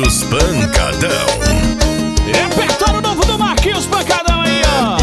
Marquinhos Pancadão. Repertório novo do Marquinhos Pancadão aí, ó.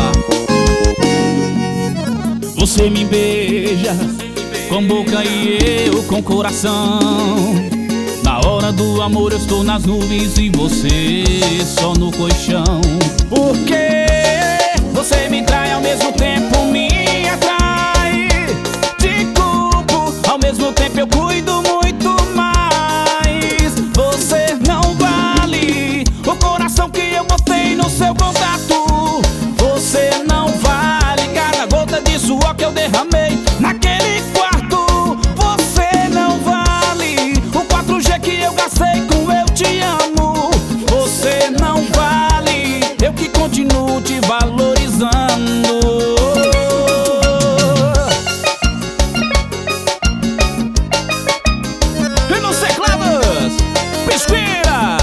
Você me beija com boca e eu com coração. Na hora do amor eu estou nas nuvens e você só no colchão. Porque você me trai ao mesmo tempo me atrai. Te culpo, ao mesmo tempo eu cuido muito mais. Você não vale o coração que eu botei no seu contato. Você não vale cada gota de suor que eu derramei naquele quarto. Você não vale o 4G que eu gastei com eu te amo. Você não vale, eu que continuo te valorizando. E nos teclados, Pisqueira.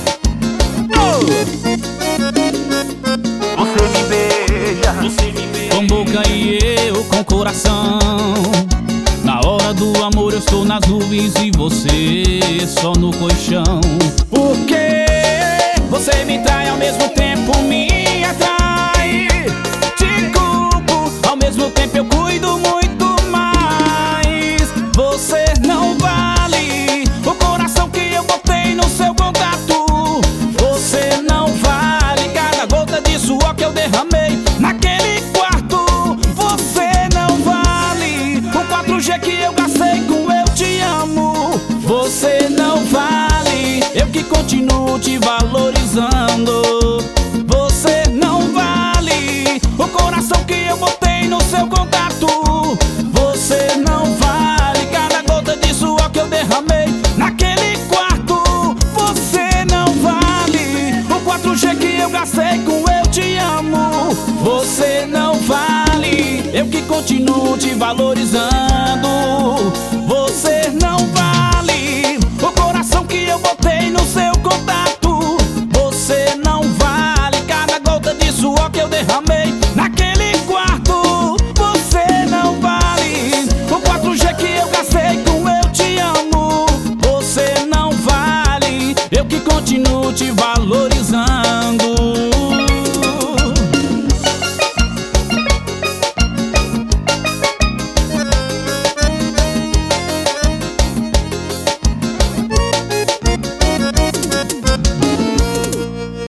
Você me beija com boca e eu com coração. Na hora do amor eu estou nas nuvens e você só no colchão. Porque você me trai ao mesmo tempo me atrai. Te culpo, ao mesmo tempo eu cuido muito mais. Você não vale o coração que eu botei no seu contato. Você não vale cada gota de suor que eu derramei naquele quarto. Você não vale o 4G que eu gastei com eu te amo. Você não vale, eu que continuo te valorizando. Você não vale o coração que eu botei no seu contato. Você não vale cada gota de suor que eu derramei naquele quarto. Você não vale o 4G que eu gastei com eu te amo. Você não vale, eu que continuo te valorizando.